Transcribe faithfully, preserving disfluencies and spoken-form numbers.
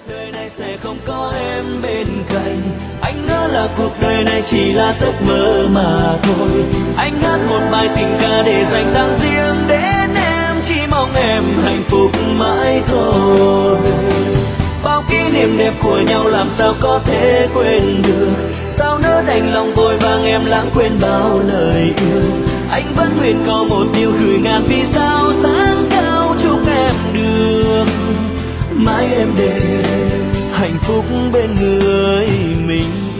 đời này sẽ không có em bên cạnh. Anh ngỡ là cuộc đời này chỉ là giấc mơ mà thôi. Anh hát một bài tình ca để dành tặng riêng đến em, chỉ mong em hạnh phúc mãi thôi. Bao kỷ niệm đẹp của nhau làm sao có thể quên được, sao nỡ đành lòng vội vàng em lãng quên bao lời yêu. Anh vẫn nguyện có một điều gửi ngàn vì sao sáng cao, chúc em được mãi em để hạnh phúc bên người mình.